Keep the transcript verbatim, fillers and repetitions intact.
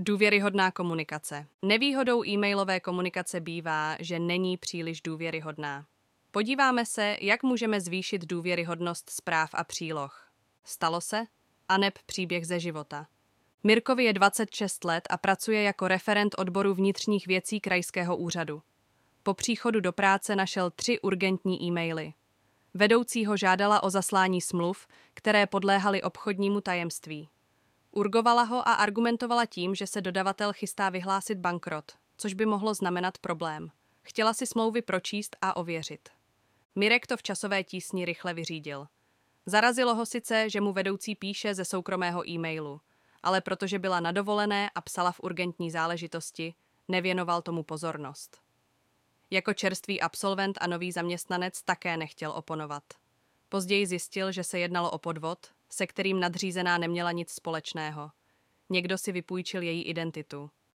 Důvěryhodná komunikace. Nevýhodou e-mailové komunikace bývá, že není příliš důvěryhodná. Podíváme se, jak můžeme zvýšit důvěryhodnost zpráv a příloh. Stalo se? Aneb příběh ze života. Mirkovi je dvacet šest let a pracuje jako referent odboru vnitřních věcí krajského úřadu. Po příchodu do práce našel tři urgentní e-maily. Vedoucího žádala o zaslání smluv, které podléhaly obchodnímu tajemství. Urgovala ho a argumentovala tím, že se dodavatel chystá vyhlásit bankrot, což by mohlo znamenat problém. Chtěla si smlouvy pročíst a ověřit. Mirek to v časové tísni rychle vyřídil. Zarazilo ho sice, že mu vedoucí píše ze soukromého e-mailu, ale protože byla na dovolené a psala v urgentní záležitosti, nevěnoval tomu pozornost. Jako čerstvý absolvent a nový zaměstnanec také nechtěl oponovat. Později zjistil, že se jednalo o podvod, se kterým nadřízená neměla nic společného. Někdo si vypůjčil její identitu.